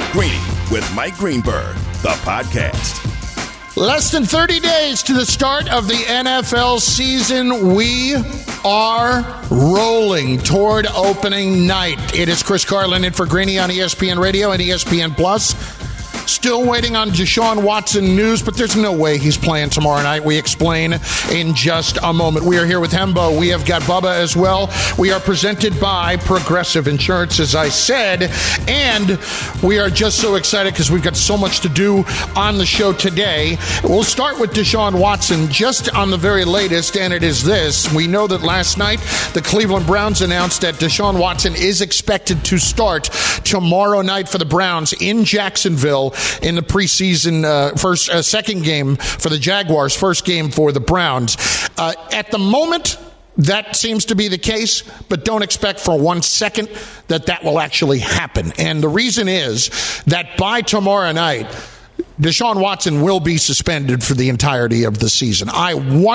Greeny with Mike Greenberg, the podcast. Less than 30 days to the start of the NFL season. We are rolling toward opening night. It is Chris Carlin in for Greeny on ESPN Radio and ESPN Plus. Still waiting on Deshaun Watson news, but there's no way he's playing tomorrow night. We explain in just a moment. We are here with Hembo. We have got Bubba as well. We are presented by Progressive Insurance, as I said, and we are just so excited because we've got so much to do on the show today. We'll start with Deshaun Watson just on the very latest, and it is this. We know that last night the Cleveland Browns announced that Deshaun Watson is expected to start tomorrow night for the Browns in Jacksonville in the preseason second game for the Jaguars, first game for the Browns. At the moment, that seems to be the case, but don't expect for 1 second that will actually happen. And the reason is that by tomorrow night, Deshaun Watson will be suspended for the entirety of the season. I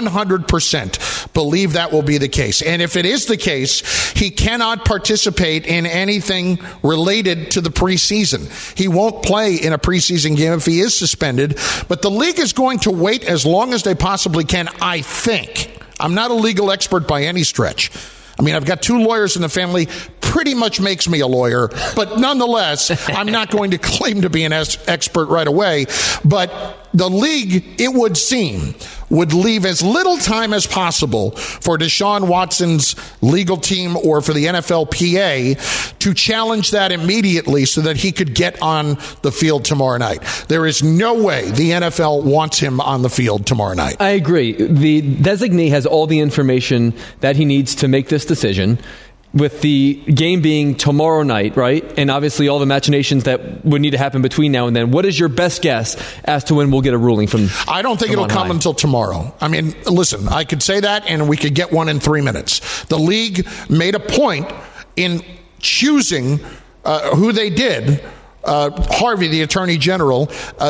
100% believe that will be the case. And if it is the case, he cannot participate in anything related to the preseason. He won't play in a preseason game if he is suspended. But the league is going to wait as long as they possibly can, I think. I'm not a legal expert by any stretch. I mean, I've got 2 lawyers in the family. Pretty much makes me a lawyer, but nonetheless, I'm not going to claim to be an expert right away. But the league, it would seem, would leave as little time as possible for Deshaun Watson's legal team or for the NFLPA to challenge that immediately so that he could get on the field tomorrow night. There is no way the NFL wants him on the field tomorrow night. I agree. The designee has all the information that he needs to make this decision. With the game being tomorrow night, right? And obviously all the machinations that would need to happen between now and then. What is your best guess as to when we'll get a ruling from? I don't think it'll come until tomorrow. I mean, listen, I could say that and we could get one in 3 minutes. The league made a point in choosing who they did. Harvey, the Attorney General,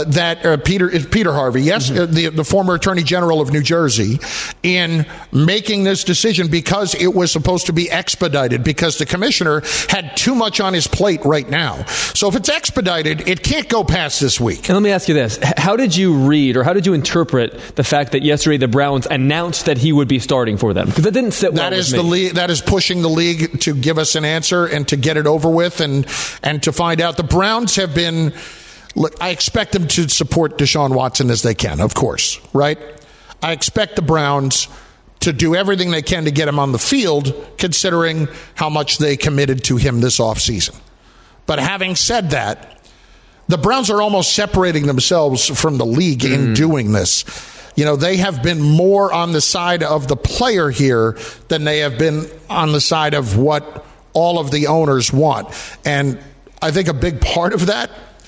Peter Harvey, yes, the former Attorney General of New Jersey, in making this decision because it was supposed to be expedited because the commissioner had too much on his plate right now. So if it's expedited, it can't go past this week. And let me ask you this. How did you read or how did you interpret the fact that yesterday the Browns announced that he would be starting for them? Because it didn't sit well with me. That is pushing the league to give us an answer and to get it over with and to find out. The Browns have been, look, I expect them to support Deshaun Watson as they can, of course, right? I expect the Browns to do everything they can to get him on the field, considering how much they committed to him this offseason. But having said that, the Browns are almost separating themselves from the league in doing this. You know, they have been more on the side of the player here than they have been on the side of what all of the owners want. And I think a big part of that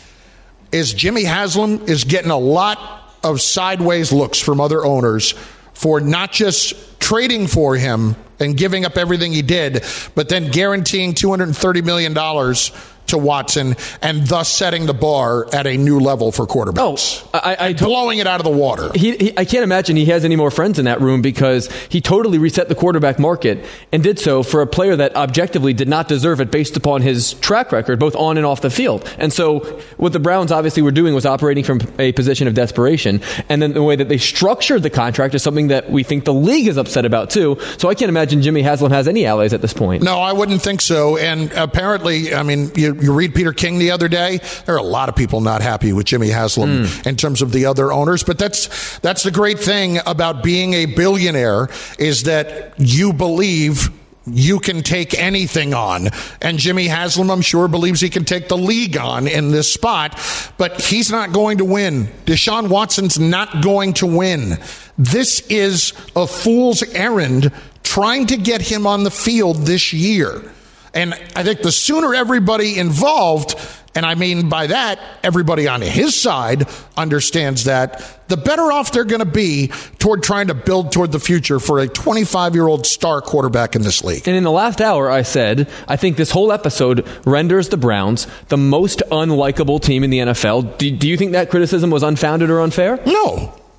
is Jimmy Haslam is getting a lot of sideways looks from other owners for not just trading for him and giving up everything he did, but then guaranteeing $230 million to Watson and thus setting the bar at a new level for quarterbacks. Blowing it out of the water. I can't imagine he has any more friends in that room because he totally reset the quarterback market and did so for a player that objectively did not deserve it based upon his track record, both on and off the field. And so what the Browns obviously were doing was operating from a position of desperation. And then the way that they structured the contract is something that we think the league is upset about too. So I can't imagine Jimmy Haslam has any allies at this point. No, I wouldn't think so. And apparently, I mean, you read Peter King the other day, there are a lot of people not happy with Jimmy Haslam in terms of the other owners. But that's the great thing about being a billionaire is that you believe you can take anything on. And Jimmy Haslam, I'm sure, believes he can take the league on in this spot. But he's not going to win. Deshaun Watson's not going to win. This is a fool's errand trying to get him on the field this year. And I think the sooner everybody involved, and I mean by that, everybody on his side understands that, the better off they're going to be toward trying to build toward the future for a 25-year-old star quarterback in this league. And in the last hour, I said, I think this whole episode renders the Browns the most unlikable team in the NFL. Do you think that criticism was unfounded or unfair? No.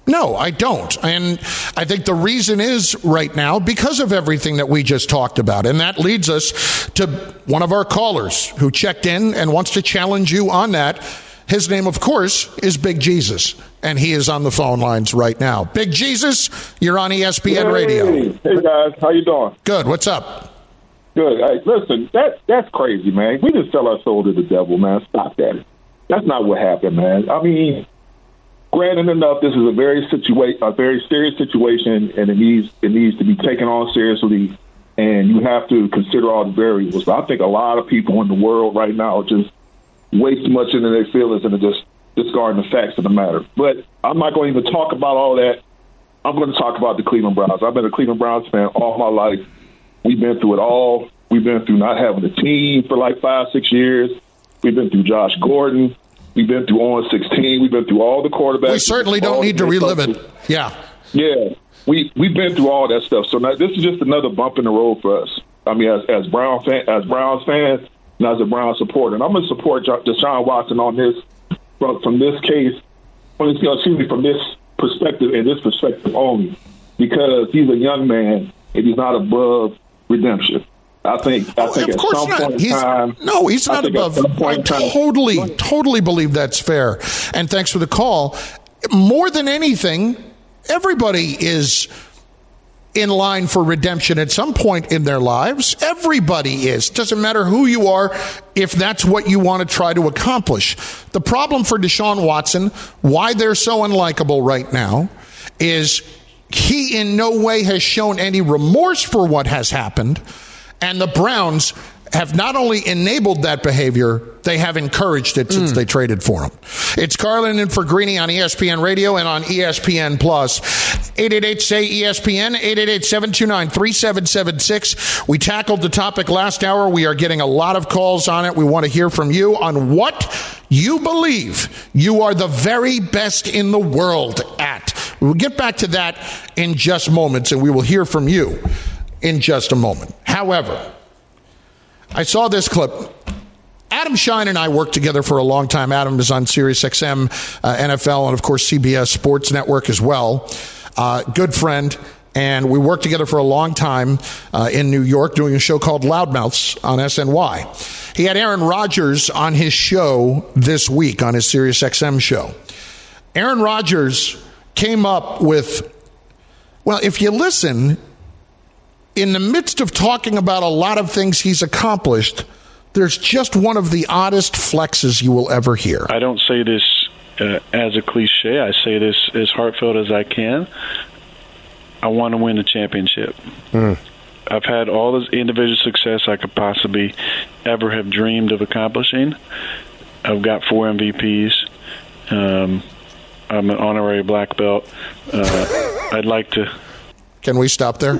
No, I don't. And I think the reason is right now because of everything that we just talked about. And that leads us to one of our callers who checked in and wants to challenge you on that. His name, of course, is Big Jesus, and he is on the phone lines right now. Big Jesus, you're on ESPN Radio. Hey, guys. How you doing? Good. What's up? Good. Hey, listen, that's crazy, man. We just sell our soul to the devil, man. Stop that. That's not what happened, man. I mean, granted enough, this is a very serious situation, and it needs to be taken on seriously, and you have to consider all the variables. But I think a lot of people in the world right now are just way too much into their feelings and are just discarding the facts of the matter. But I'm not going to even talk about all that. I'm going to talk about the Cleveland Browns. I've been a Cleveland Browns fan all my life. We've been through it all. We've been through not having a team for like 5-6 years. We've been through Josh Gordon. We've been through 0-16. We've been through all the quarterbacks. We certainly don't need to relive it. Yeah. Yeah. We've been through all that stuff. So now this is just another bump in the road for us. I mean, as Browns fans and as a Browns supporter. And I'm going to support Deshaun Watson on this from this case, from this perspective and this perspective only, because he's a young man and he's not above redemption. I think at some point in time. No, he's not above. I totally believe that's fair. And thanks for the call. More than anything, everybody is in line for redemption at some point in their lives. Everybody is. Doesn't matter who you are, if that's what you want to try to accomplish. The problem for Deshaun Watson, why they're so unlikable right now, is he in no way has shown any remorse for what has happened. And the Browns have not only enabled that behavior, they have encouraged it since they traded for him. It's Carlin in for Greeny on ESPN Radio and on ESPN Plus. 888-SAY-ESPN, 888-729-3776. We tackled the topic last hour. We are getting a lot of calls on it. We want to hear from you on what you believe you are the very best in the world at. We'll get back to that in just moments, and we will hear from you in just a moment. However, I saw this clip. Adam Shine and I worked together for a long time. Adam is on SiriusXM, NFL, and of course CBS Sports Network as well. Good friend, and we worked together for a long time in New York doing a show called Loudmouths on SNY. He had Aaron Rodgers on his show this week, on his SiriusXM show. Aaron Rodgers came up with, well, if you listen, in the midst of talking about a lot of things he's accomplished, there's just one of the oddest flexes you will ever hear. I don't say this as a cliche. I say this as heartfelt as I can. I want to win the championship. I've had all this individual success I could possibly ever have dreamed of accomplishing. I've got 4 MVPs. I'm an honorary black belt. I'd like to... Can we stop there?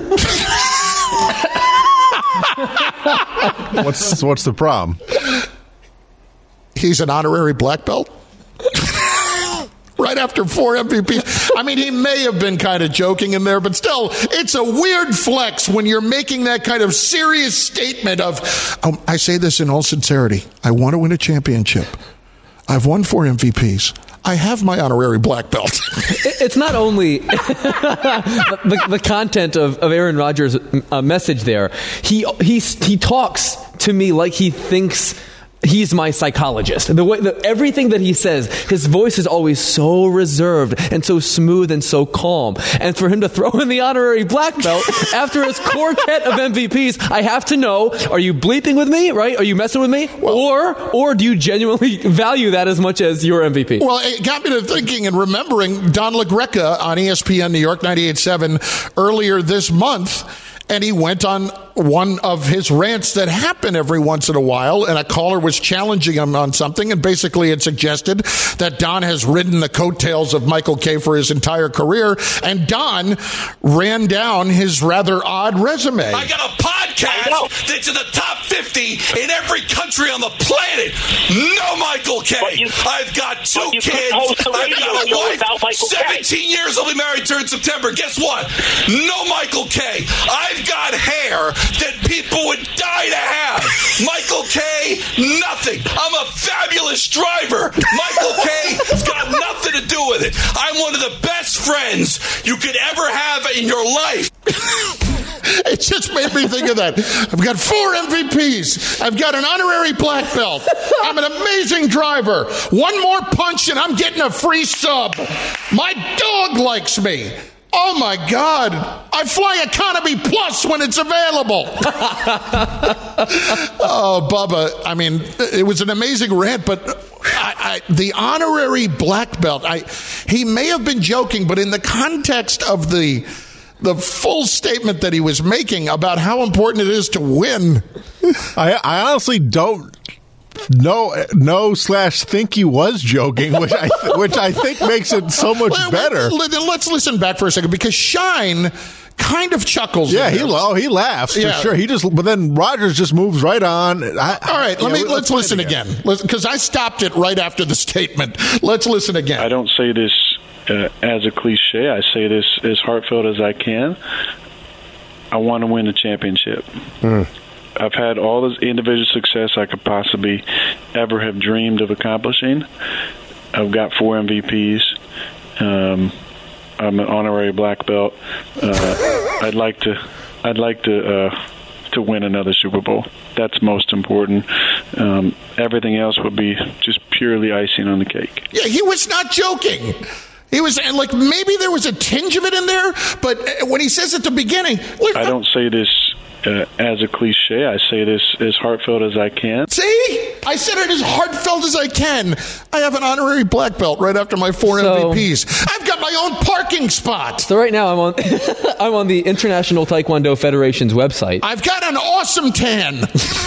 What's the problem? He's an honorary black belt? Right after 4 MVPs. I mean, he may have been kind of joking in there, but still, it's a weird flex when you're making that kind of serious statement of, I say this in all sincerity, I want to win a championship. I've won 4 MVPs. I have my honorary black belt. It's not only the content of Aaron Rodgers' message there. He talks to me like he thinks he's my psychologist. The way everything that he says, his voice is always so reserved and so smooth and so calm. And for him to throw in the honorary black belt after his quartet of MVPs, I have to know: are you bleeping with me? Right? Are you messing with me? Or do you genuinely value that as much as your MVP? Well, it got me to thinking and remembering Don LaGreca on ESPN New York 98.7 earlier this month. And he went on one of his rants that happen every once in a while, and a caller was challenging him on something, and basically it suggested that Don has ridden the coattails of Michael Kay for his entire career, and Don ran down his rather odd resume. I got a podcast that's in the top 50 in every country on the planet. No Michael Kay. I've got 2 kids. I've got a wife. 17 years I'll be married to in September. Guess what? No Michael Kay. I've got hair that people would die to have. Michael Kay, nothing. I'm a fabulous driver. Michael Kay's got nothing to do with it. I'm one of the best friends you could ever have in your life. It just made me think of that. I've got 4 MVPs. I've got an honorary black belt. I'm an amazing driver. One more punch and I'm getting a free sub. My dog likes me. Oh, my God. I fly Economy Plus when it's available. Oh, Bubba, I mean, it was an amazing rant, but the honorary black belt, he may have been joking, but in the context of the full statement that he was making about how important it is to win. I honestly don't think he was joking, which I think makes it so much better. Let's listen back for a second, because Shine kind of chuckles. Yeah, he laughs for sure. But then Rodgers just moves right on. All right, let's listen again, because I stopped it right after the statement. Let's listen again. I don't say this as a cliche. I say this as heartfelt as I can. I want to win the championship. I've had all this individual success I could possibly ever have dreamed of accomplishing. I've got 4 MVPs. I'm an honorary black belt. I'd like to win another Super Bowl. That's most important. Everything else would be just purely icing on the cake. Yeah, he was not joking. He was like, maybe there was a tinge of it in there, but when he says at the beginning, I don't say this as a cliche. I say this as heartfelt as I can. See? I said it as heartfelt as I can. I have an honorary black belt right after my 4 MVPs. I've got my own parking spot. So right now I'm on I'm on the International Taekwondo Federation's website. I've got an awesome tan.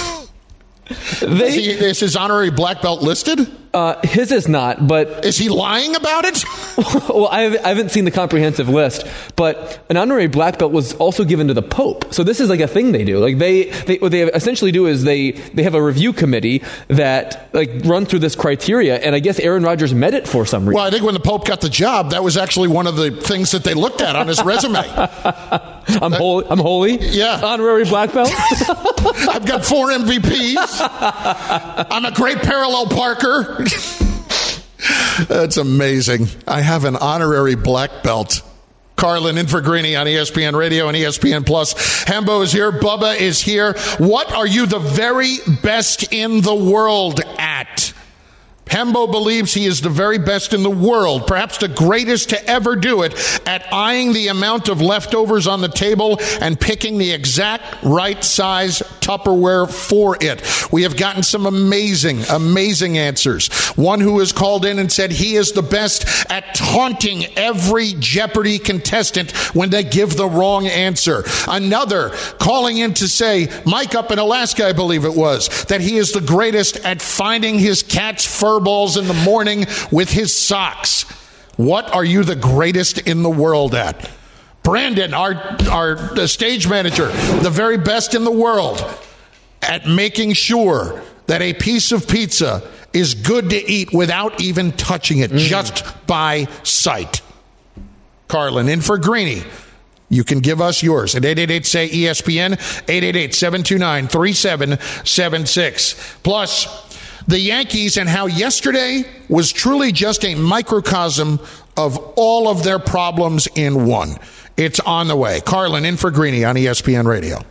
Is his honorary black belt listed? His is not, but... Is he lying about it? Well, I haven't seen the comprehensive list, but an honorary black belt was also given to the Pope. So this is like a thing they do. Like what they essentially do is they have a review committee that like run through this criteria, and I guess Aaron Rodgers met it for some reason. Well, I think when the Pope got the job, that was actually one of the things that they looked at on his resume. I'm holy. Yeah. Honorary black belt. I've got 4 MVPs. I'm a great parallel parker. That's amazing. I have an honorary black belt. Carlin in for Greeny on ESPN Radio and ESPN Plus. Hembo is here. Bubba is here. What are you the very best in the world at? Hembo believes he is the very best in the world, perhaps the greatest to ever do it, at eyeing the amount of leftovers on the table and picking the exact right size Tupperware for it. We have gotten some amazing answers. One who has called in and said he is the best at taunting every Jeopardy contestant when they give the wrong answer. Another calling in to say, Mike up in Alaska, I believe it was, that he is the greatest at finding his cat's fur balls in the morning with his socks. What are you the greatest in the world at? Brandon, our stage manager, the very best in the world at making sure that a piece of pizza is good to eat without even touching it, just by sight. Carlin in for Greeny. You can give us yours at 888-SAY-ESPN, 888-729-3776. Plus, the Yankees and how yesterday was truly just a microcosm of all of their problems in one. It's on the way. Carlin in for Greeny on ESPN Radio.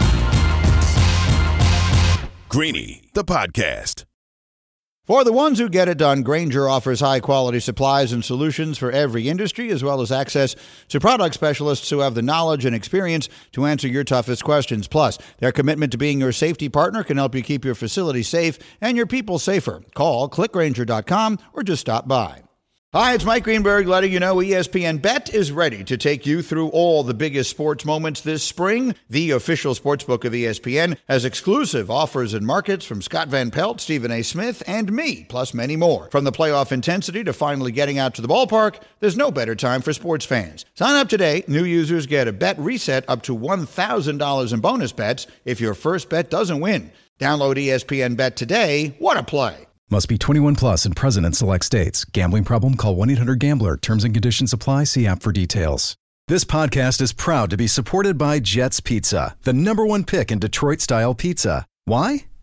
Greeny, the podcast. For the ones who get it done, Grainger offers high-quality supplies and solutions for every industry, as well as access to product specialists who have the knowledge and experience to answer your toughest questions. Plus, their commitment to being your safety partner can help you keep your facility safe and your people safer. Call clickgrainger.com or just stop by. Hi, it's Mike Greenberg letting you know ESPN Bet is ready to take you through all the biggest sports moments this spring. The official sportsbook of ESPN has exclusive offers and markets from Scott Van Pelt, Stephen A. Smith, and me, plus many more. From the playoff intensity to finally getting out to the ballpark, there's no better time for sports fans. Sign up today. New users get a bet reset up to $1,000 in bonus bets if your first bet doesn't win. Download ESPN Bet today. What a play. Must be 21 plus and present in select states. Gambling problem? Call 1-800-GAMBLER. Terms and conditions apply. See app for details. This podcast is proud to be supported by Jets Pizza, the #1 pick in Detroit-style pizza. Why?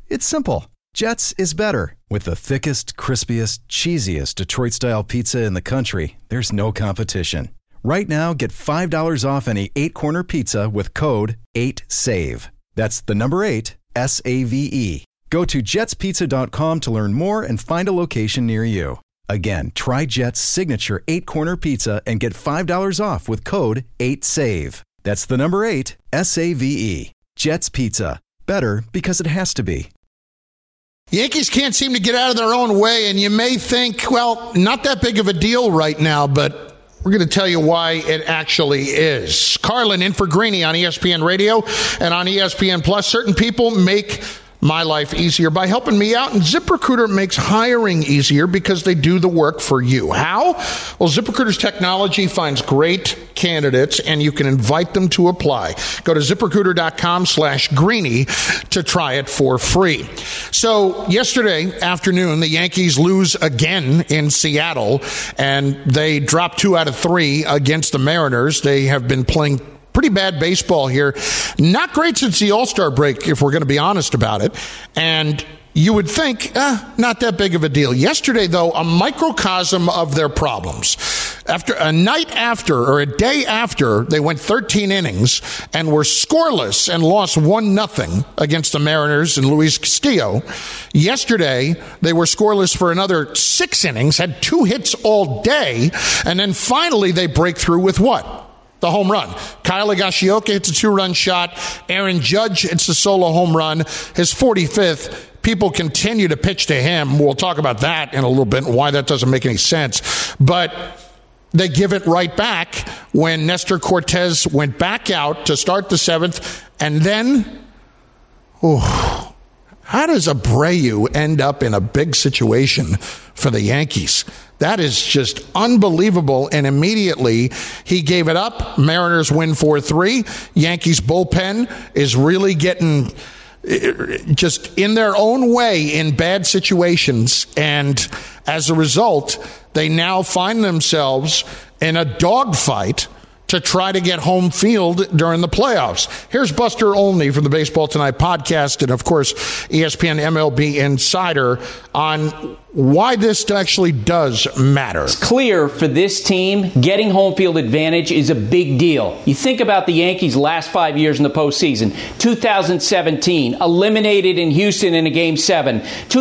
It's simple. Jets is better. With the thickest, crispiest, cheesiest Detroit-style pizza in the country, there's no competition. Right now, get $5 off any 8-corner pizza with code 8SAVE. That's the number 8, S-A-V-E. Go to jetspizza.com to learn more and find a location near you. Again, try Jet's signature 8-corner pizza and get $5 off with code 8SAVE. That's the number 8, S-A-V-E. Jet's Pizza. Better because it has to be. Yankees can't seem to get out of their own way, and you may think, well, not that big of a deal right now, but we're going to tell you why it actually is. Carlin in for Greeny on ESPN Radio and on ESPN Plus. Certain people make my life easier by helping me out, and ZipRecruiter makes hiring easier because they do the work for you. How? Well, ZipRecruiter's technology finds great candidates, and you can invite them to apply. Go to ZipRecruiter.com/Greeny to try it for free. So yesterday afternoon, the Yankees lose again in Seattle, and they dropped 2 out of 3 against the Mariners. They have been playing pretty bad baseball here. Not great since the All-Star break, if we're going to be honest about it. And you would think, not that big of a deal. Yesterday, though, a microcosm of their problems. After a day after, they went 13 innings and were scoreless and lost 1-0 against the Mariners and Luis Castillo. Yesterday, they were scoreless for another 6 innings, had 2 hits all day, and then finally they break through with what? The home run. Kyle Higashioka hits a 2-run shot. Aaron Judge hits a solo home run. His 45th. People continue to pitch to him. We'll talk about that in a little bit and why that doesn't make any sense. But they give it right back when Nestor Cortez went back out to start the 7th. And then, how does Abreu end up in a big situation for the Yankees? That is just unbelievable. And immediately he gave it up. Mariners win 4-3. Yankees bullpen is really getting just in their own way in bad situations. And as a result, they now find themselves in a dogfight to try to get home field during the playoffs. Here's Buster Olney from the Baseball Tonight podcast and, of course, ESPN MLB Insider on why this actually does matter. It's clear for this team, getting home field advantage is a big deal. You think about the Yankees' last 5 years in the postseason. 2017, eliminated in Houston in a Game 7.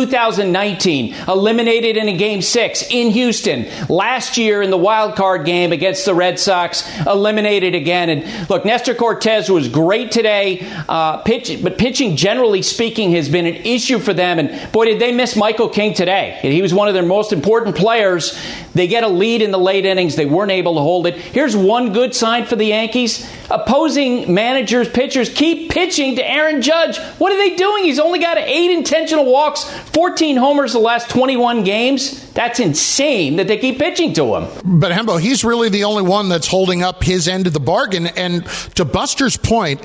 2019, eliminated in a Game 6 in Houston. Last year in the wild card game against the Red Sox, eliminated again. And look, Nestor Cortez was great today, but pitching, generally speaking, has been an issue for them. And boy, did they miss Michael King today. He was one of their most important players. They get a lead in the late innings. They weren't able to hold it. Here's one good sign for the Yankees. Opposing managers, pitchers keep pitching to Aaron Judge. What are they doing? He's only got 8 intentional walks, 14 homers the last 21 games. That's insane that they keep pitching to him. But Hembo, he's really the only one that's holding up his end of the bargain. And to Buster's point,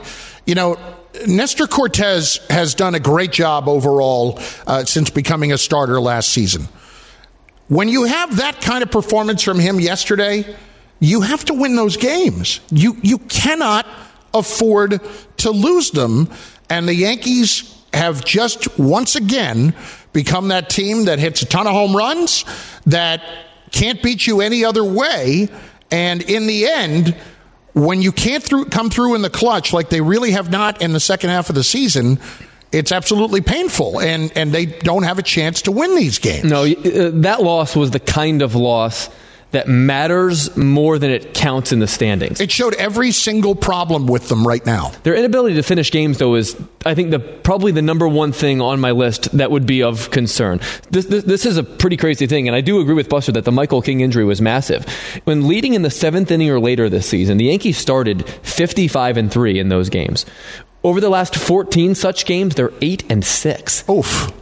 Nestor Cortez has done a great job overall since becoming a starter last season. When you have that kind of performance from him yesterday, you have to win those games. You cannot afford to lose them. And the Yankees have just once again become that team that hits a ton of home runs, that can't beat you any other way. And in the end, when you can't come through in the clutch like they really have not in the second half of the season, it's absolutely painful, and they don't have a chance to win these games. No, that loss was the kind of loss that matters more than it counts in the standings. It showed every single problem with them right now. Their inability to finish games, though, is, I think, probably the number one thing on my list that would be of concern. This is a pretty crazy thing, and I do agree with Buster that the Michael King injury was massive. When leading in the 7th inning or later this season, the Yankees started 55-3 in those games. Over the last 14 such games, they're 8-6. Oof.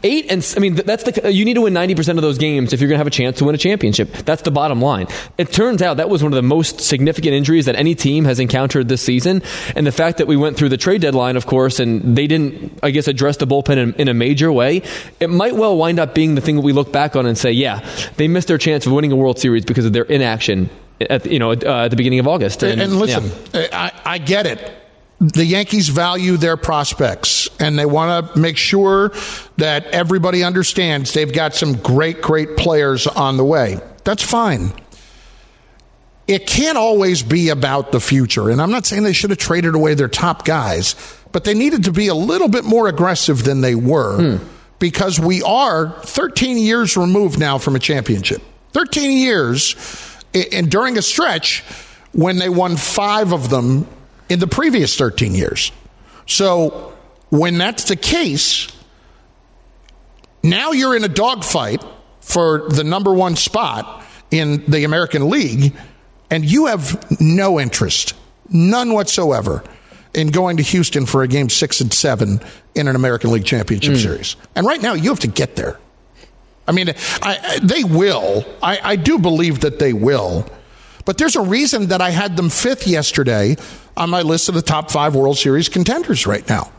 You need to win 90% of those games if you're going to have a chance to win a championship. That's the bottom line. It turns out that was one of the most significant injuries that any team has encountered this season. And the fact that we went through the trade deadline, of course, and they didn't, address the bullpen in a major way, it might well wind up being the thing that we look back on and say, yeah, they missed their chance of winning a World Series because of their inaction at the beginning of August. And listen, yeah. I get it. the Yankees value their prospects, and they want to make sure that everybody understands they've got some great, great players on the way. That's fine. It can't always be about the future, and I'm not saying they should have traded away their top guys, but they needed to be a little bit more aggressive than they were because we are 13 years removed now from a championship. 13 years, and during a stretch when they won 5 of them in the previous 13 years. So when that's the case, now you're in a dogfight for the number 1 spot in the American League, and you have no interest, none whatsoever, in going to Houston for a game 6 and 7 in an American League Championship Series. And right now, you have to get there. I mean, they will. I do believe that they will. But there's a reason that I had them 5th yesterday on my list of the top 5 World Series contenders right now.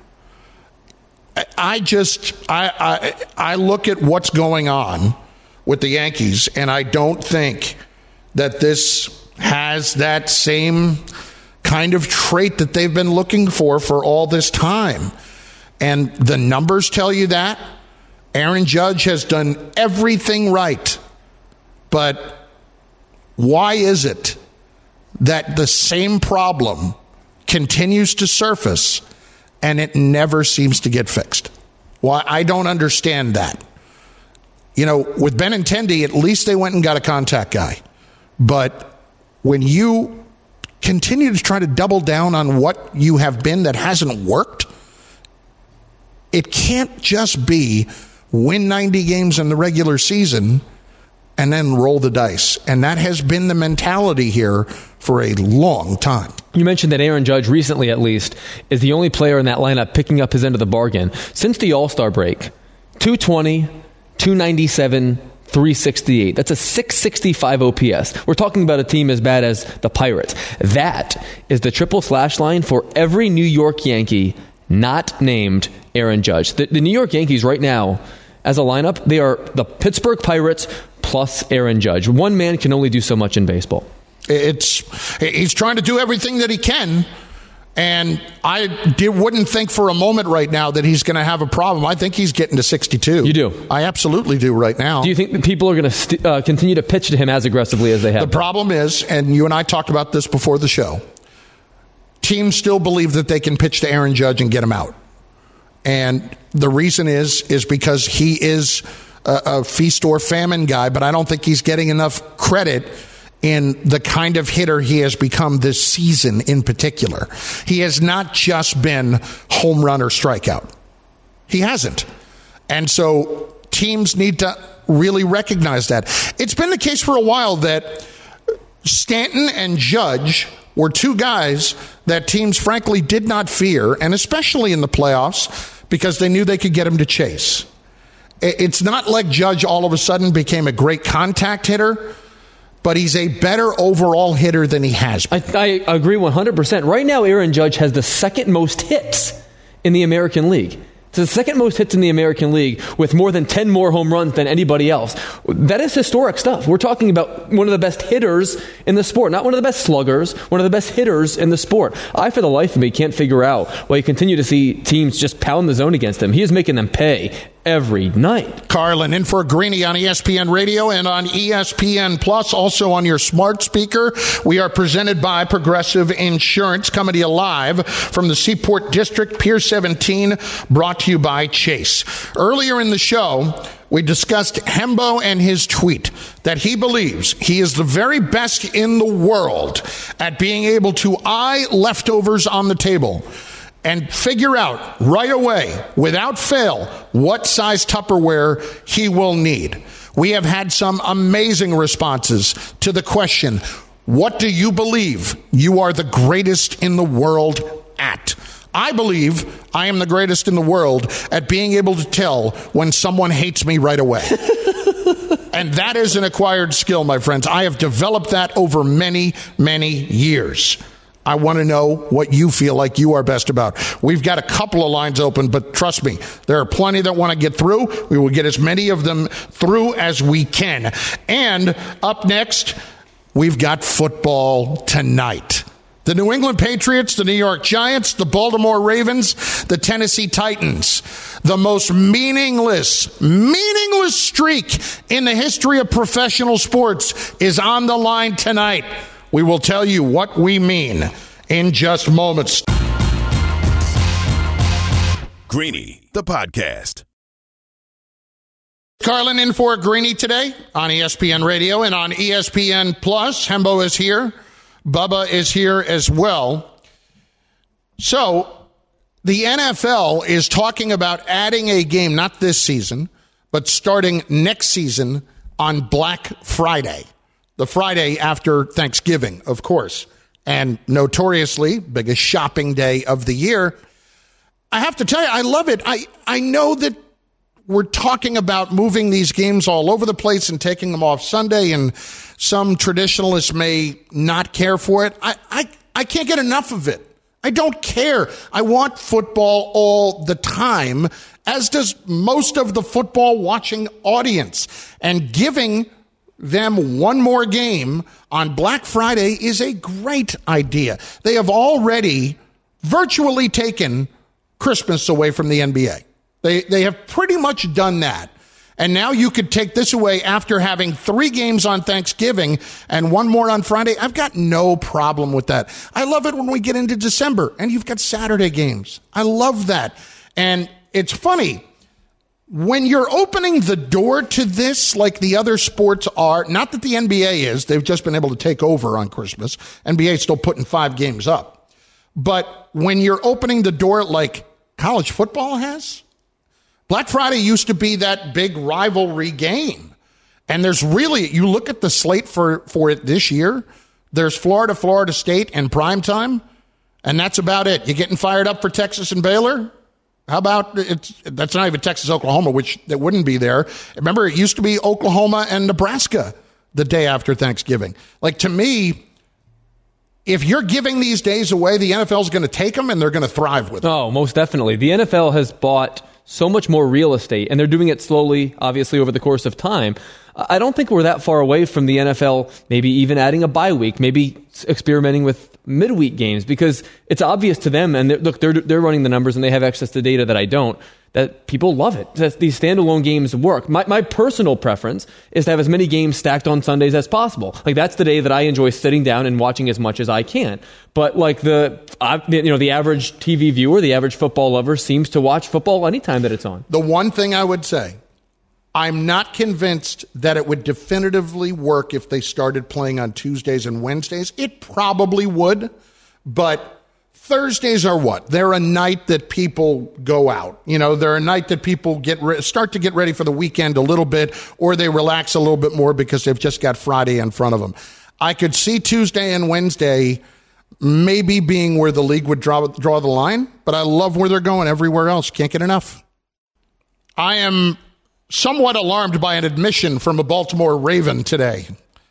I look at what's going on with the Yankees, and I don't think that this has that same kind of trait that they've been looking for all this time. And the numbers tell you that. Aaron Judge has done everything right. But why is it that the same problem continues to surface and it never seems to get fixed? Well, I don't understand that. You know, with Benintendi, at least they went and got a contact guy. But when you continue to try to double down on what you have been that hasn't worked, it can't just be win 90 games in the regular season and then roll the dice. And that has been the mentality here for a long time. You mentioned that Aaron Judge, recently at least, is the only player in that lineup picking up his end of the bargain. Since the All-Star break, 220, 297, 368. That's a 665 OPS. We're talking about a team as bad as the Pirates. That is the triple slash line for every New York Yankee not named Aaron Judge. The New York Yankees right now, as a lineup, they are the Pittsburgh Pirates plus Aaron Judge. One man can only do so much in baseball. He's trying to do everything that he can, and I wouldn't think for a moment right now that he's going to have a problem. I think he's getting to 62. You do? I absolutely do right now. Do you think that people are going to continue to pitch to him as aggressively as they have? The problem is, and you and I talked about this before the show, teams still believe that they can pitch to Aaron Judge and get him out. And the reason is because he is a feast or famine guy, but I don't think he's getting enough credit in the kind of hitter he has become this season in particular. He has not just been home run or strikeout. He hasn't. And so teams need to really recognize that. It's been the case for a while that Stanton and Judge were 2 guys that teams frankly did not fear, and especially in the playoffs, because they knew they could get him to chase. It's not like Judge all of a sudden became a great contact hitter, but he's a better overall hitter than he has been. I agree 100%. Right now, Aaron Judge has the second most hits in the American League. It's the second most hits in the American League with more than 10 more home runs than anybody else. That is historic stuff. We're talking about one of the best hitters in the sport, not one of the best sluggers, one of the best hitters in the sport. I, for the life of me, can't figure out why you continue to see teams just pound the zone against him. He is making them pay every night. Carlin in for Greeny on ESPN Radio and on ESPN Plus, also on your smart speaker. We are presented by Progressive Insurance, coming to you live from the Seaport District, Pier 17, brought to you by Chase. Earlier in the show, we discussed Hembo and his tweet that he believes he is the very best in the world at being able to eye leftovers on the table and figure out right away, without fail, what size Tupperware he will need. We have had some amazing responses to the question, what do you believe you are the greatest in the world at? I believe I am the greatest in the world at being able to tell when someone hates me right away. And that is an acquired skill, my friends. I have developed that over many, many years. I want to know what you feel like you are best about. We've got a couple of lines open, but trust me, there are plenty that want to get through. We will get as many of them through as we can. And up next, we've got football tonight. The New England Patriots, the New York Giants, the Baltimore Ravens, the Tennessee Titans. The most meaningless streak in the history of professional sports is on the line tonight. We will tell you what we mean in just moments. Greeny, the podcast. Carlin in for Greeny today on ESPN Radio and on ESPN Plus. Hembo is here. Bubba is here as well. So the NFL is talking about adding a game, not this season, but starting next season on Black Friday. The Friday after Thanksgiving, of course. And notoriously, biggest shopping day of the year. I have to tell you, I love it. I know that we're talking about moving these games all over the place and taking them off Sunday, and some traditionalists may not care for it. I can't get enough of it. I don't care. I want football all the time, as does most of the football watching audience. And giving them one more game on Black Friday is a great idea. They have already virtually taken Christmas away from the NBA. They have pretty much done that. And now you could take this away after having 3 games on Thanksgiving and 1 more on Friday. I've got no problem with that. I love it when we get into December and you've got Saturday games. I love that. And it's funny, when you're opening the door to this like the other sports are, not that the NBA is, they've just been able to take over on Christmas. NBA's still putting 5 games up. But when you're opening the door like college football has, Black Friday used to be that big rivalry game. And there's really, you look at the slate for it this year, there's Florida State and primetime, and that's about it. You getting fired up for Texas and Baylor? How about, that's not even Texas, Oklahoma, which that wouldn't be there. Remember, it used to be Oklahoma and Nebraska the day after Thanksgiving. Like, to me, if you're giving these days away, the NFL is going to take them and they're going to thrive with them. Oh, most definitely. The NFL has bought so much more real estate, and they're doing it slowly, obviously, over the course of time. I don't think we're that far away from the NFL maybe even adding a bye week, maybe experimenting with midweek games, because it's obvious to them, and they're running the numbers and they have access to data that I don't, that people love it. That these standalone games work. My personal preference is to have as many games stacked on Sundays as possible. Like, that's the day that I enjoy sitting down and watching as much as I can. But like the average TV viewer, the average football lover seems to watch football anytime that it's on. The one thing I would say, I'm not convinced that it would definitively work if they started playing on Tuesdays and Wednesdays. It probably would, but Thursdays are what? They're a night that people go out. They're a night that people start to get ready for the weekend a little bit, or they relax a little bit more because they've just got Friday in front of them. I could see Tuesday and Wednesday maybe being where the league would draw the line, but I love where they're going everywhere else. Can't get enough. I am somewhat alarmed by an admission from a Baltimore Raven today.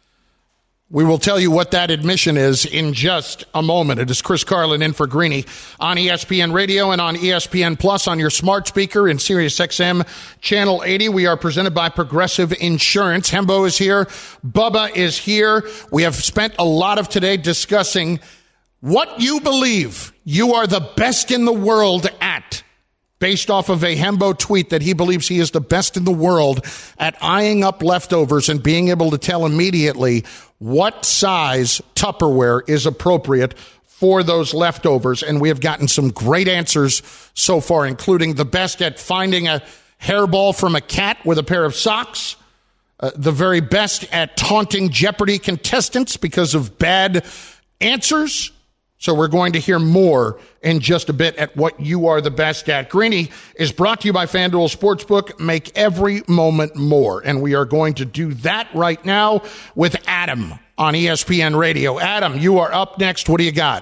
We will tell you what that admission is in just a moment. It is Chris Carlin in for Greeny on ESPN Radio and on ESPN Plus on your smart speaker in Sirius XM Channel 80. We are presented by Progressive Insurance. Hembo is here. Bubba is here. We have spent a lot of today discussing what you believe you are the best in the world at, based off of a Hembo tweet that he believes he is the best in the world at eyeing up leftovers and being able to tell immediately what size Tupperware is appropriate for those leftovers. And we have gotten some great answers so far, including the best at finding a hairball from a cat with a pair of socks, the very best at taunting Jeopardy contestants because of bad answers. So we're going to hear more in just a bit at what you are the best at. Greeny is brought to you by FanDuel Sportsbook. Make every moment more. And we are going to do that right now with Adam on ESPN Radio. Adam, you are up next. What do you got?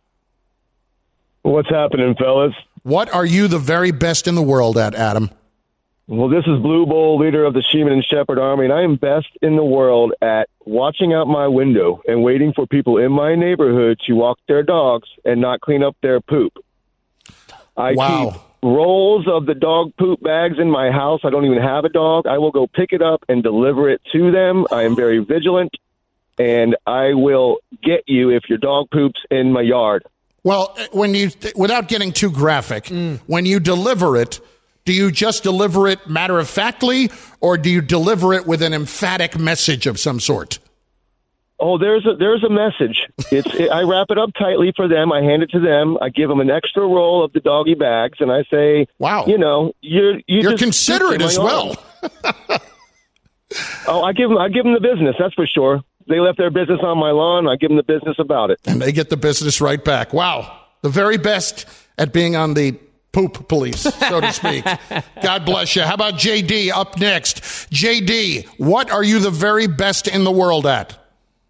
What's happening, fellas? What are you the very best in the world at, Adam? Well, this is Blue Bull, leader of the Sheeman and Shepherd Army, and I am best in the world at watching out my window and waiting for people in my neighborhood to walk their dogs and not clean up their poop. I keep rolls of the dog poop bags in my house. I don't even have a dog. I will go pick it up and deliver it to them. I am very vigilant. and I will get you if your dog poops in my yard. Well, without getting too graphic, when you deliver it, do you just deliver it matter-of-factly, or do you deliver it with an emphatic message of some sort? Oh, there's a message. I wrap it up tightly for them. I hand it to them. I give them an extra roll of the doggy bags, and I say, "Wow, you're considerate as well." Oh, I give them the business. That's for sure. They left their business on my lawn. I give them the business about it, and they get the business right back. Wow, the very best at being on the poop police, so to speak. God bless you. How about JD up next? JD, what are you the very best in the world at?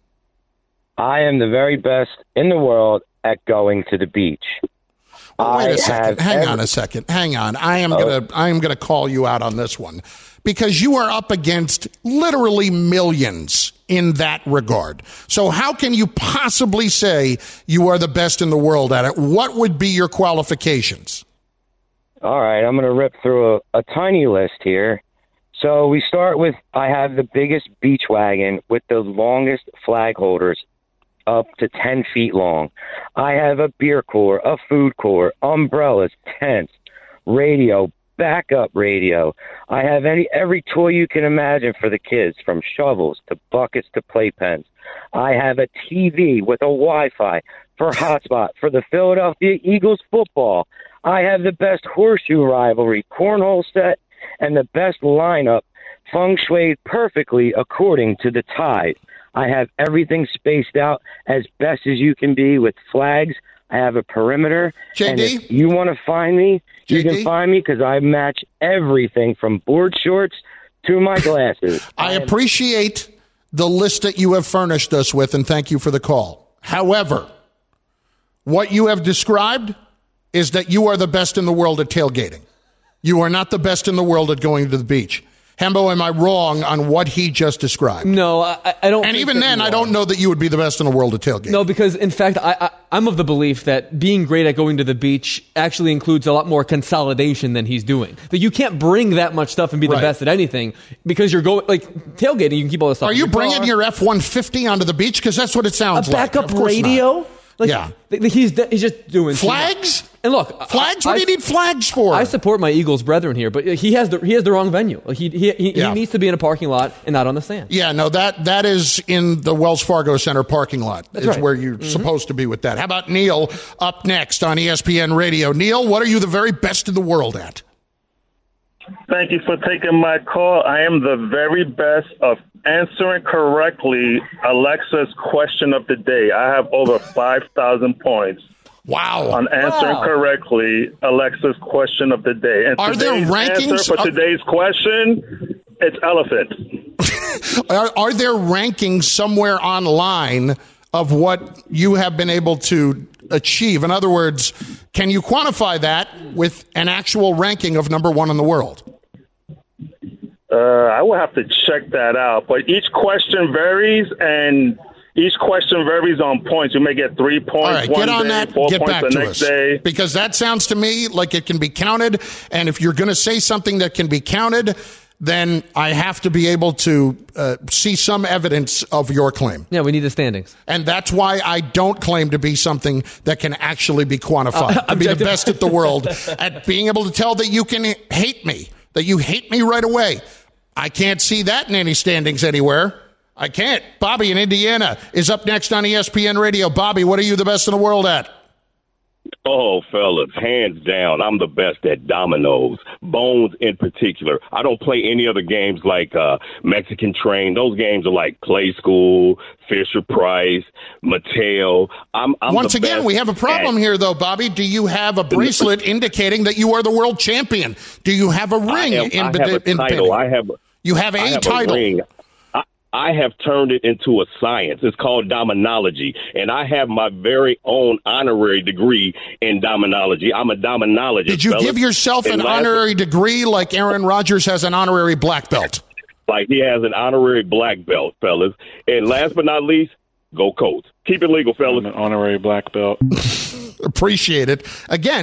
I am the very best in the world at going to the beach. Wait a second. Hang on a second. Hang on. I am gonna call you out on this one, because you are up against literally millions in that regard. So how can you possibly say you are the best in the world at it? What would be your qualifications? All right, I'm going to rip through a tiny list here. So we start with, I have the biggest beach wagon with the longest flag holders, up to 10 feet long. I have a beer cooler, a food cooler, umbrellas, tents, radio, backup radio. I have every toy you can imagine for the kids, from shovels to buckets to playpens. I have a TV with a Wi-Fi for hotspot for the Philadelphia Eagles football. I have the best horseshoe rivalry cornhole set and the best lineup feng shuied perfectly according to the tide. I have everything spaced out as best as you can be with flags. I have a perimeter. JD? And if you want to find me, you can find me, because I match everything from board shorts to my glasses. I appreciate the list that you have furnished us with, and thank you for the call. However, what you have described is that you are the best in the world at tailgating. You are not the best in the world at going to the beach. Hembo, am I wrong on what he just described? No, I don't. And even then, I don't know that you would be the best in the world at tailgating. No, because in fact, I'm of the belief that being great at going to the beach actually includes a lot more consolidation than he's doing. That you can't bring that much stuff and be the best at anything, because you're going, like, tailgating, you can keep all this stuff. Are you bringing your F-150 onto the beach? Because that's what it sounds like. A backup radio? Like, yeah. He's just doing flags. And look, flags. What do you need flags for? I support my Eagles brethren here, but he has the wrong venue. Like he needs to be in a parking lot and not on the sand. Yeah, no, that is in the Wells Fargo Center parking lot. That's right. Where you're supposed to be with that. How about Neil up next on ESPN Radio? Neil, what are you the very best in the world at? Thank you for taking my call. I am the very best of answering correctly Alexa's question of the day. I have over 5,000 points. Wow. On answering correctly Alexa's question of the day. And are there rankings? Answer for today's question, it's elephant. Are there rankings somewhere online of what you have been able to achieve? In other words, can you quantify that with an actual ranking of number one in the world? I will have to check that out. But each question varies, and each question varies on points. You may get 3 points. All right, get on day, that. 4 get points back the to next us. Day. Because that sounds to me like it can be counted. And if you're going to say something that can be counted, then I have to be able to see some evidence of your claim. Yeah, we need the standings. And that's why I don't claim to be something that can actually be quantified. To be the best at the world at being able to tell that you can hate me, that you hate me right away. I can't see that in any standings anywhere. I can't. Bobby in Indiana is up next on ESPN Radio. Bobby, what are you the best in the world at? Oh, fellas, hands down, I'm the best at dominoes, bones in particular. I don't play any other games like Mexican Train. Those games are like Play School, Fisher Price, Mattel. I'm Once again, we have a problem here, though, Bobby. Do you have a bracelet indicating that you are the world champion? Do you have a ring? I have a title. You have a title. A ring. I have turned it into a science. It's called dominology, and I have my very own honorary degree in dominology. I'm a dominologist. Did you give yourself an honorary degree like Aaron Rodgers has an honorary black belt? Like he has an honorary black belt, fellas. And last but not least, go Colts. Keep it legal, fellas. An honorary black belt. Appreciate it. Again,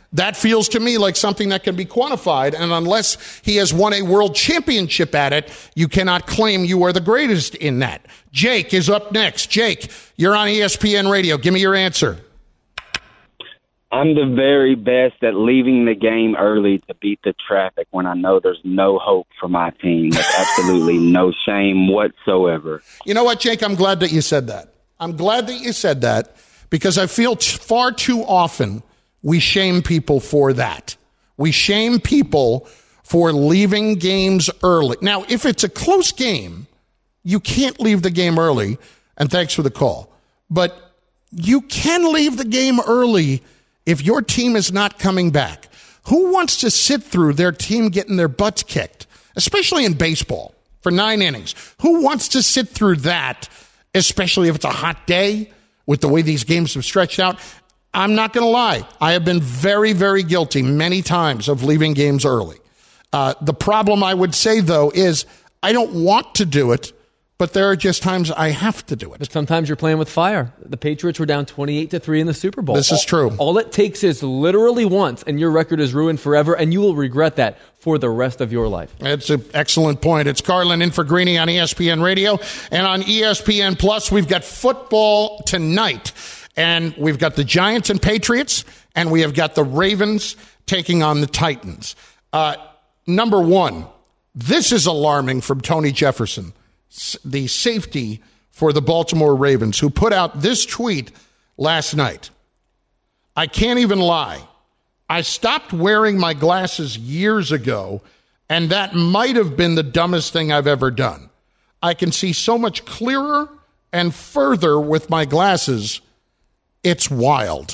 That feels to me like something that can be quantified, and unless he has won a world championship at it, you cannot claim you are the greatest in that. Jake is up next. Jake, you're on ESPN Radio. Give me your answer. I'm the very best at leaving the game early to beat the traffic when I know there's no hope for my team. There's absolutely no shame whatsoever. You know what, Jake? I'm glad that you said that. I'm glad that you said that because I feel far too often we shame people for that. We shame people for leaving games early. Now, if it's a close game, you can't leave the game early, and thanks for the call. But you can leave the game early if your team is not coming back. Who wants to sit through their team getting their butts kicked, especially in baseball, for 9 innings? Who wants to sit through that, especially if it's a hot day with the way these games have stretched out? I'm not going to lie. I have been very, very guilty many times of leaving games early. The problem I would say, though, is I don't want to do it, but there are just times I have to do it. But sometimes you're playing with fire. The Patriots were down 28-3 in the Super Bowl. This is true. All it takes is literally once, and your record is ruined forever, and you will regret that for the rest of your life. It's an excellent point. It's Carlin in for Greeny on ESPN Radio. And on ESPN Plus, we've got football tonight. And we've got the Giants and Patriots, and we have got the Ravens taking on the Titans. Number one, this is alarming from Tony Jefferson, the safety for the Baltimore Ravens, who put out this tweet last night. I can't even lie. I stopped wearing my glasses years ago, and that might have been the dumbest thing I've ever done. I can see so much clearer and further with my glasses. It's wild.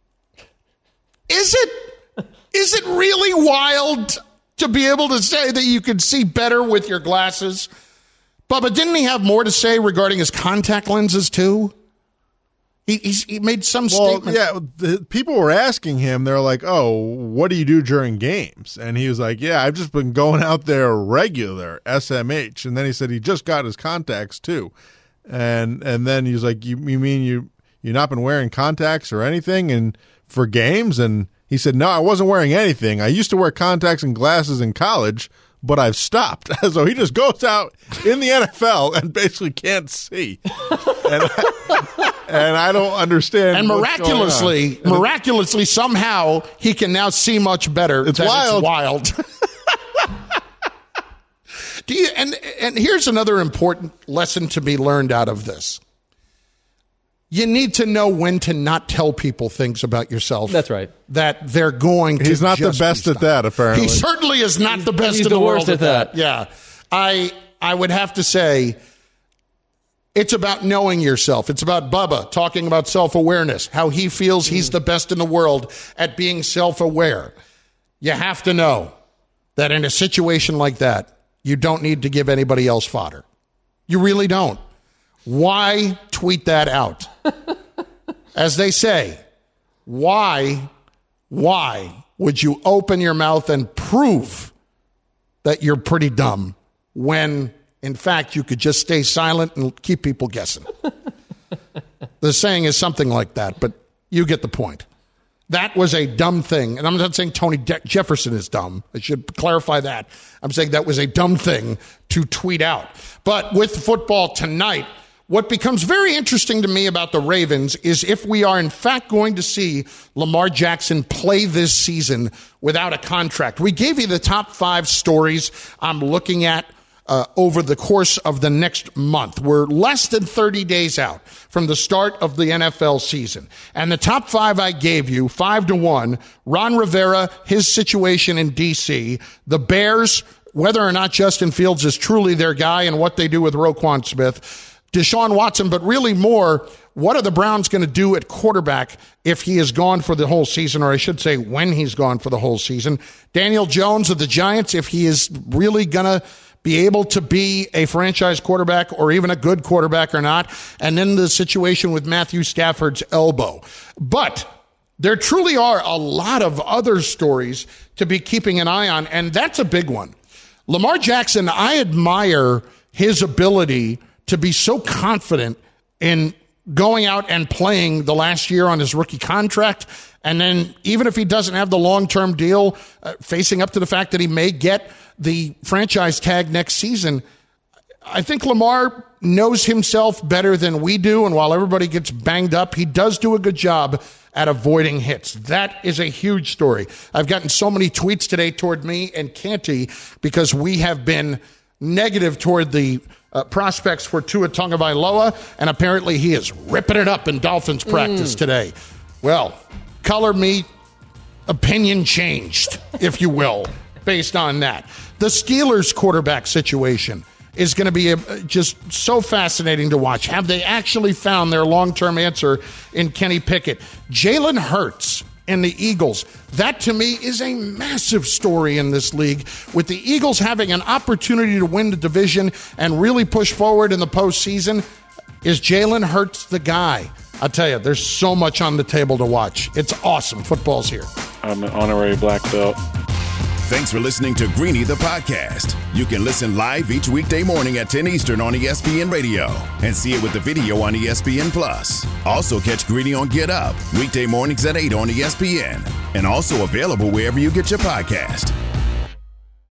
Is it really wild to be able to say that you can see better with your glasses? Bubba, didn't he have more to say regarding his contact lenses, too? He made some statement. Yeah, people were asking him, they're like, oh, what do you do during games? And he was like, yeah, I've just been going out there regular, SMH. And then he said he just got his contacts, too. And then he was like, you mean you've not been wearing contacts or anything and for games? And he said, no, I wasn't wearing anything. I used to wear contacts and glasses in college, but I've stopped. So he just goes out in the NFL and basically can't see. And I don't understand. And miraculously, somehow he can now see much better. It's wild. And here's another important lesson to be learned out of this. You need to know when to not tell people things about yourself. That's right. That they're going to. He's not the best at that, apparently. He certainly is not the best in the world at that. Yeah. I would have to say it's about knowing yourself. It's about Bubba talking about self-awareness, how he feels he's the best in the world at being self-aware. You have to know that in a situation like that, you don't need to give anybody else fodder. You really don't. Why tweet that out? As they say, why would you open your mouth and prove that you're pretty dumb when, in fact, you could just stay silent and keep people guessing? The saying is something like that, but you get the point. That was a dumb thing. And I'm not saying Tony Jefferson is dumb. I should clarify that. I'm saying that was a dumb thing to tweet out. But with football tonight, what becomes very interesting to me about the Ravens is if we are in fact going to see Lamar Jackson play this season without a contract. We gave you the top 5 stories I'm looking at over the course of the next month. We're less than 30 days out from the start of the NFL season. And the top 5 I gave you, 5-1, Ron Rivera, his situation in D.C., the Bears, whether or not Justin Fields is truly their guy and what they do with Roquan Smith, Deshaun Watson, but really more, what are the Browns going to do at quarterback if he is gone for the whole season, or I should say when he's gone for the whole season? Daniel Jones of the Giants, if he is really going to be able to be a franchise quarterback or even a good quarterback or not, and then the situation with Matthew Stafford's elbow. But there truly are a lot of other stories to be keeping an eye on, and that's a big one. Lamar Jackson, I admire his ability to be so confident in going out and playing the last year on his rookie contract. And then even if he doesn't have the long-term deal, facing up to the fact that he may get the franchise tag next season, I think Lamar knows himself better than we do. And while everybody gets banged up, he does do a good job at avoiding hits. That is a huge story. I've gotten so many tweets today toward me and Canty because we have been negative toward the prospects for Tua Tagovailoa, and apparently he is ripping it up in Dolphins practice today. Well, color me opinion changed, if you will, based on that. The Steelers quarterback situation is going to be just so fascinating to watch. Have they actually found their long-term answer in Kenny Pickett? Jalen Hurts and the Eagles. That, to me, is a massive story in this league, with the Eagles having an opportunity to win the division and really push forward in the postseason. Is Jalen Hurts the guy? I'll tell you, there's so much on the table to watch. It's awesome. Football's here. I'm an honorary black belt. Thanks for listening to Greeny the podcast. You can listen live each weekday morning at 10 Eastern on ESPN Radio and see it with the video on ESPN Plus. Also catch Greeny on Get Up weekday mornings at 8 on ESPN and also available wherever you get your podcast.